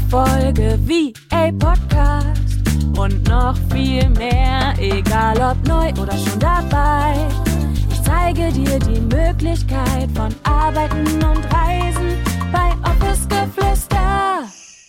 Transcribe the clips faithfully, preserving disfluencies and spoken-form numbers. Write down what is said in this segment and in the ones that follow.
Folge V A Podcast und noch viel mehr, egal ob neu oder schon dabei. Ich zeige dir die Möglichkeit von Arbeiten und Reisen bei Office Geflüster.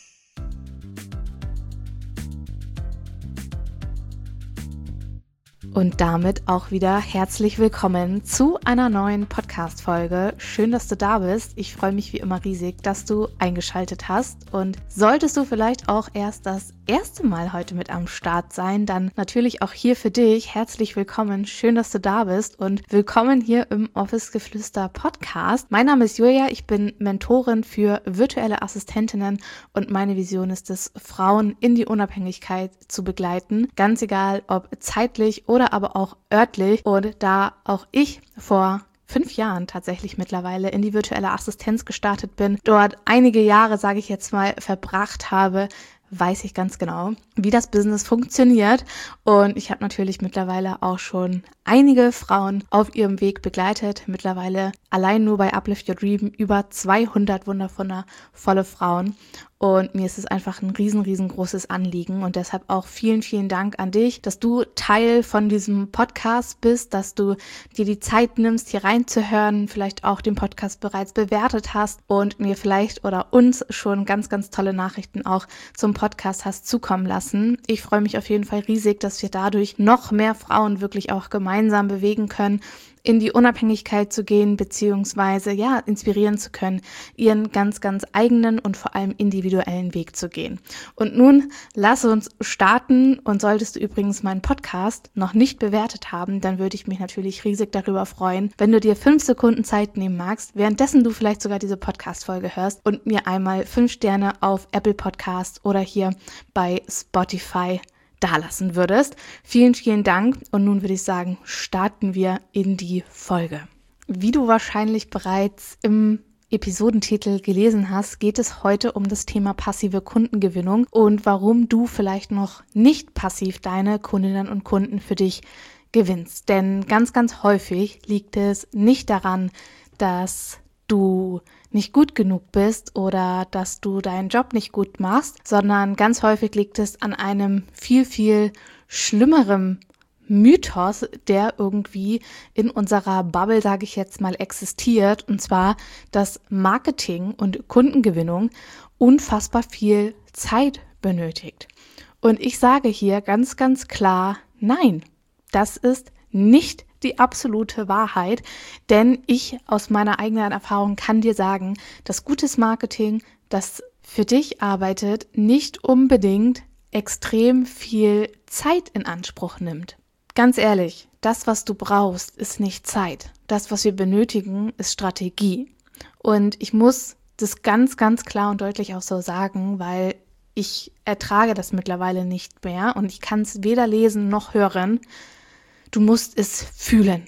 Und damit auch wieder herzlich willkommen zu einer neuen Podcast-Folge. Schön, dass du da bist. Ich freue mich wie immer riesig, dass du eingeschaltet hast. Und solltest du vielleicht auch erst das erste Mal heute mit am Start sein, dann natürlich auch hier für dich herzlich willkommen. Schön, dass du da bist und willkommen hier im Office Geflüster Podcast. Mein Name ist Julia, ich bin Mentorin für virtuelle Assistentinnen und meine Vision ist es, Frauen in die Unabhängigkeit zu begleiten. Ganz egal, ob zeitlich oder aber auch örtlich. Und da auch ich vor fünf Jahren tatsächlich mittlerweile in die virtuelle Assistenz gestartet bin, dort einige Jahre, sage ich jetzt mal, verbracht habe, weiß ich ganz genau, wie das Business funktioniert. Und ich habe natürlich mittlerweile auch schon einige Frauen auf ihrem Weg begleitet. Mittlerweile allein nur bei Uplift Your Dream über zweihundert wundervolle Frauen. Und mir ist es einfach ein riesen, riesengroßes Anliegen und deshalb auch vielen, vielen Dank an dich, dass du Teil von diesem Podcast bist, dass du dir die Zeit nimmst, hier reinzuhören, vielleicht auch den Podcast bereits bewertet hast und mir vielleicht oder uns schon ganz, ganz tolle Nachrichten auch zum Podcast hast zukommen lassen. Ich freue mich auf jeden Fall riesig, dass wir dadurch noch mehr Frauen wirklich auch gemeinsam bewegen können, in die Unabhängigkeit zu gehen, beziehungsweise ja, inspirieren zu können, ihren ganz, ganz eigenen und vor allem individuellen Weg zu gehen. Und nun lass uns starten und solltest du übrigens meinen Podcast noch nicht bewertet haben, dann würde ich mich natürlich riesig darüber freuen, wenn du dir fünf Sekunden Zeit nehmen magst, währenddessen du vielleicht sogar diese Podcast-Folge hörst und mir einmal fünf Sterne auf Apple Podcast oder hier bei Spotify dalassen würdest. Vielen, vielen Dank und nun würde ich sagen, starten wir in die Folge. Wie du wahrscheinlich bereits im Episodentitel gelesen hast, geht es heute um das Thema passive Kundengewinnung und warum du vielleicht noch nicht passiv deine Kundinnen und Kunden für dich gewinnst. Denn ganz, ganz häufig liegt es nicht daran, dass du nicht gut genug bist oder dass du deinen Job nicht gut machst, sondern ganz häufig liegt es an einem viel, viel schlimmeren Mythos, der irgendwie in unserer Bubble, sage ich jetzt mal, existiert, und zwar, dass Marketing und Kundengewinnung unfassbar viel Zeit benötigt. Und ich sage hier ganz, ganz klar, nein, das ist nicht die absolute Wahrheit, denn ich aus meiner eigenen Erfahrung kann dir sagen, dass gutes Marketing, das für dich arbeitet, nicht unbedingt extrem viel Zeit in Anspruch nimmt. Ganz ehrlich, das, was du brauchst, ist nicht Zeit. Das, was wir benötigen, ist Strategie. Und ich muss das ganz, ganz klar und deutlich auch so sagen, weil ich ertrage das mittlerweile nicht mehr und ich kann es weder lesen noch hören. Du musst es fühlen.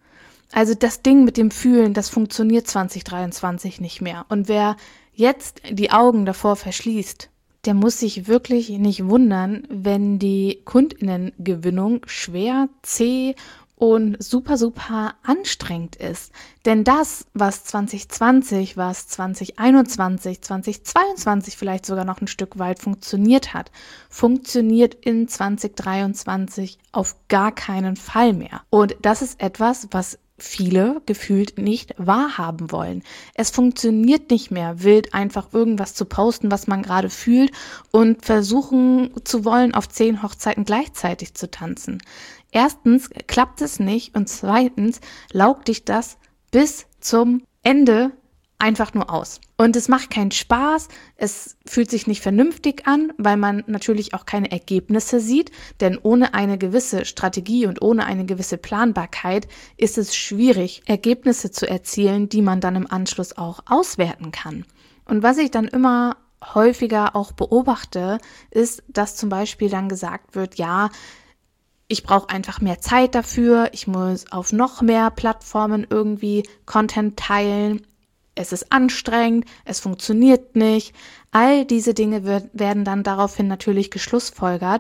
Also das Ding mit dem Fühlen, das funktioniert zwanzig dreiundzwanzig nicht mehr. Und wer jetzt die Augen davor verschließt, der muss sich wirklich nicht wundern, wenn die KundInnengewinnung schwer, zäh und super, super anstrengend ist. Denn das, was zwanzig zwanzig, was zwanzig einundzwanzig, zwanzig zweiundzwanzig vielleicht sogar noch ein Stück weit funktioniert hat, funktioniert in zwanzig dreiundzwanzig auf gar keinen Fall mehr. Und das ist etwas, was viele gefühlt nicht wahrhaben wollen. Es funktioniert nicht mehr, wild einfach irgendwas zu posten, was man gerade fühlt und versuchen zu wollen, auf zehn Hochzeiten gleichzeitig zu tanzen. Erstens klappt es nicht und zweitens laugt dich das bis zum Ende einfach nur aus. Und es macht keinen Spaß, es fühlt sich nicht vernünftig an, weil man natürlich auch keine Ergebnisse sieht, denn ohne eine gewisse Strategie und ohne eine gewisse Planbarkeit ist es schwierig, Ergebnisse zu erzielen, die man dann im Anschluss auch auswerten kann. Und was ich dann immer häufiger auch beobachte, ist, dass zum Beispiel dann gesagt wird, ja, ich brauche einfach mehr Zeit dafür, ich muss auf noch mehr Plattformen irgendwie Content teilen, es ist anstrengend, es funktioniert nicht. All diese Dinge wird, werden dann daraufhin natürlich geschlussfolgert,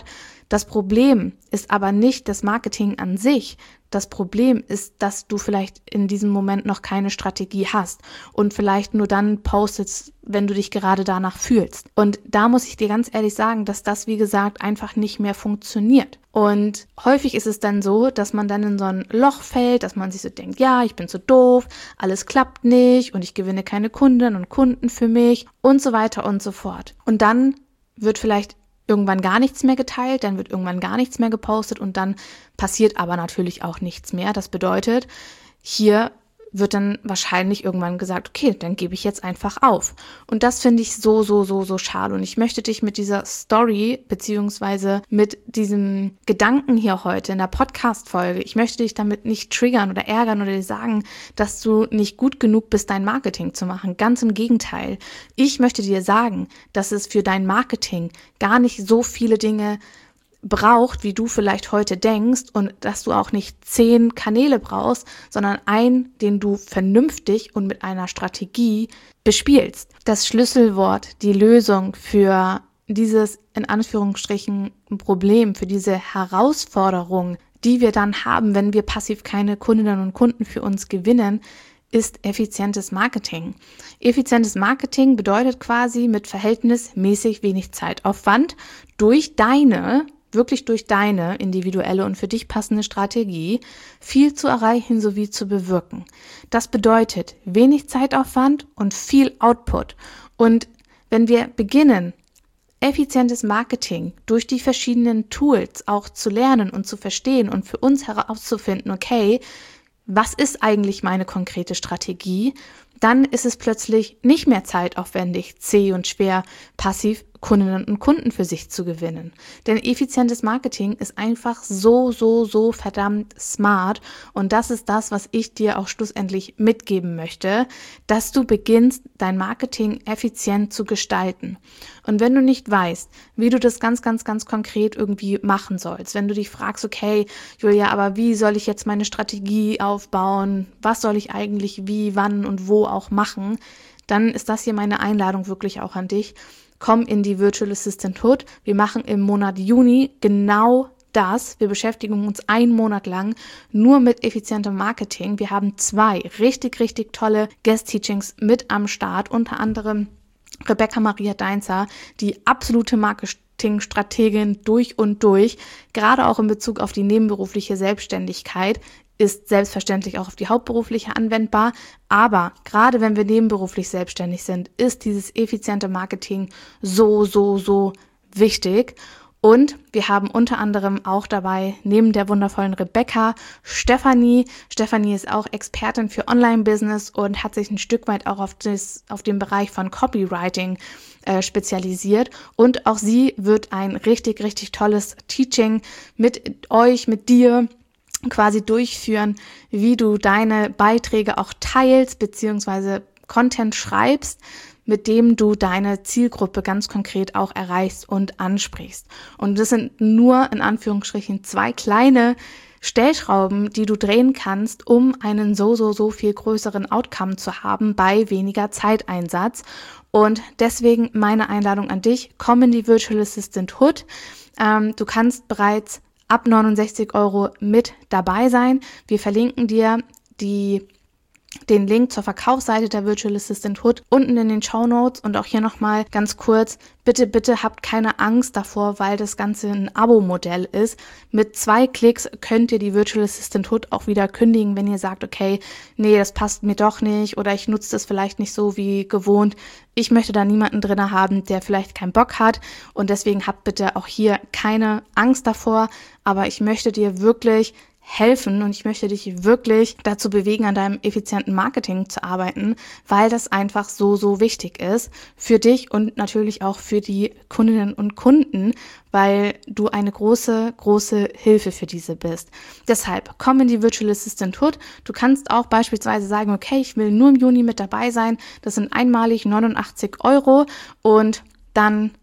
Das Problem ist aber nicht das Marketing an sich. Das Problem ist, dass du vielleicht in diesem Moment noch keine Strategie hast und vielleicht nur dann postest, wenn du dich gerade danach fühlst. Und da muss ich dir ganz ehrlich sagen, dass das, wie gesagt, einfach nicht mehr funktioniert. Und häufig ist es dann so, dass man dann in so ein Loch fällt, dass man sich so denkt, ja, ich bin zu doof, alles klappt nicht und ich gewinne keine Kunden und Kunden für mich und so weiter und so fort. Und dann wird vielleicht irgendwann gar nichts mehr geteilt, dann wird irgendwann gar nichts mehr gepostet und dann passiert aber natürlich auch nichts mehr. Das bedeutet, hier wird dann wahrscheinlich irgendwann gesagt, okay, dann gebe ich jetzt einfach auf. Und das finde ich so, so, so, so schade. Und ich möchte dich mit dieser Story beziehungsweise mit diesem Gedanken hier heute in der Podcast-Folge, ich möchte dich damit nicht triggern oder ärgern oder dir sagen, dass du nicht gut genug bist, dein Marketing zu machen. Ganz im Gegenteil. Ich möchte dir sagen, dass es für dein Marketing gar nicht so viele Dinge braucht, wie du vielleicht heute denkst und dass du auch nicht zehn Kanäle brauchst, sondern einen, den du vernünftig und mit einer Strategie bespielst. Das Schlüsselwort, die Lösung für dieses in Anführungsstrichen Problem, für diese Herausforderung, die wir dann haben, wenn wir passiv keine Kundinnen und Kunden für uns gewinnen, ist effizientes Marketing. Effizientes Marketing bedeutet quasi mit verhältnismäßig wenig Zeitaufwand durch deine wirklich durch deine individuelle und für dich passende Strategie viel zu erreichen sowie zu bewirken. Das bedeutet wenig Zeitaufwand und viel Output. Und wenn wir beginnen, effizientes Marketing durch die verschiedenen Tools auch zu lernen und zu verstehen und für uns herauszufinden, okay, was ist eigentlich meine konkrete Strategie, dann ist es plötzlich nicht mehr zeitaufwendig, zäh und schwer, passiv Kundinnen und Kunden für sich zu gewinnen. Denn effizientes Marketing ist einfach so, so, so verdammt smart und das ist das, was ich dir auch schlussendlich mitgeben möchte, dass du beginnst, dein Marketing effizient zu gestalten. Und wenn du nicht weißt, wie du das ganz, ganz, ganz konkret irgendwie machen sollst, wenn du dich fragst, okay, Julia, aber wie soll ich jetzt meine Strategie aufbauen? Was soll ich eigentlich wie, wann und wo auch machen? Dann ist das hier meine Einladung wirklich auch an dich. Komm in die Virtual Assistant Hood. Wir machen im Monat Juni genau das. Wir beschäftigen uns einen Monat lang nur mit effizientem Marketing. Wir haben zwei richtig, richtig tolle Guest-Teachings mit am Start, unter anderem Rebecca Maria Deinzer, die absolute Marketingstrategin durch und durch, gerade auch in Bezug auf die nebenberufliche Selbstständigkeit, ist selbstverständlich auch auf die hauptberufliche anwendbar, aber gerade wenn wir nebenberuflich selbstständig sind, ist dieses effiziente Marketing so, so, so wichtig. Und wir haben unter anderem auch dabei, neben der wundervollen Rebecca, Stefanie. Stefanie ist auch Expertin für Online-Business und hat sich ein Stück weit auch auf, das, auf den Bereich von Copywriting äh, spezialisiert. Und auch sie wird ein richtig, richtig tolles Teaching mit euch, mit dir quasi durchführen, wie du deine Beiträge auch teilst, beziehungsweise Content schreibst, mit dem du deine Zielgruppe ganz konkret auch erreichst und ansprichst. Und das sind nur in Anführungsstrichen zwei kleine Stellschrauben, die du drehen kannst, um einen so, so, so viel größeren Outcome zu haben bei weniger Zeiteinsatz. Und deswegen meine Einladung an dich, komm in die Virtual Assistant Hood. Ähm, du kannst bereits ab neunundsechzig Euro mit dabei sein. Wir verlinken dir die, den Link zur Verkaufsseite der Virtual Assistant Hood unten in den Shownotes und auch hier nochmal ganz kurz, bitte, bitte habt keine Angst davor, weil das Ganze ein Abo-Modell ist. Mit zwei Klicks könnt ihr die Virtual Assistant Hood auch wieder kündigen, wenn ihr sagt, okay, nee, das passt mir doch nicht oder ich nutze das vielleicht nicht so wie gewohnt. Ich möchte da niemanden drin haben, der vielleicht keinen Bock hat und deswegen habt bitte auch hier keine Angst davor, aber ich möchte dir wirklich helfen und ich möchte dich wirklich dazu bewegen, an deinem effizienten Marketing zu arbeiten, weil das einfach so, so wichtig ist für dich und natürlich auch für die Kundinnen und Kunden, weil du eine große, große Hilfe für diese bist. Deshalb komm in die Virtual Assistant Hood. Du kannst auch beispielsweise sagen, okay, ich will nur im Juni mit dabei sein. Das sind einmalig neunundachtzig Euro und dann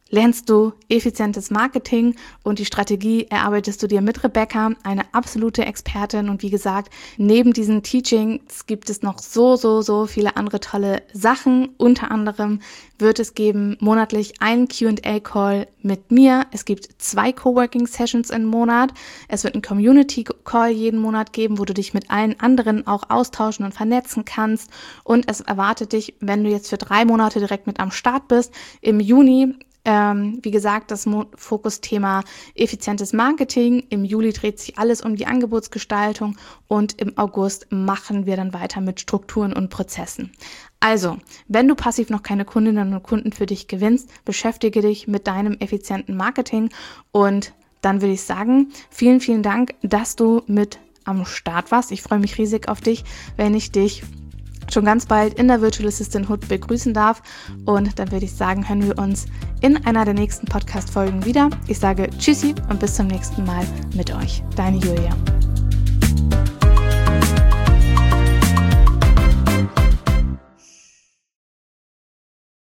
lernst du effizientes Marketing und die Strategie erarbeitest du dir mit Rebecca, eine absolute Expertin. Und wie gesagt, neben diesen Teachings gibt es noch so, so, so viele andere tolle Sachen. Unter anderem wird es geben monatlich einen Q and A-Call mit mir. Es gibt zwei Coworking-Sessions im Monat. Es wird einen Community-Call jeden Monat geben, wo du dich mit allen anderen auch austauschen und vernetzen kannst. Und es erwartet dich, wenn du jetzt für drei Monate direkt mit am Start bist, im Juni, Ähm, wie gesagt, das Mo- Fokusthema effizientes Marketing. Im Juli dreht sich alles um die Angebotsgestaltung und im August machen wir dann weiter mit Strukturen und Prozessen. Also, wenn du passiv noch keine Kundinnen und Kunden für dich gewinnst, beschäftige dich mit deinem effizienten Marketing und dann würde ich sagen, vielen, vielen Dank, dass du mit am Start warst. Ich freue mich riesig auf dich, wenn ich dich schon ganz bald in der Virtual Assistant Hood begrüßen darf. Und dann würde ich sagen, hören wir uns in einer der nächsten Podcast-Folgen wieder. Ich sage Tschüssi und bis zum nächsten Mal mit euch. Deine Julia.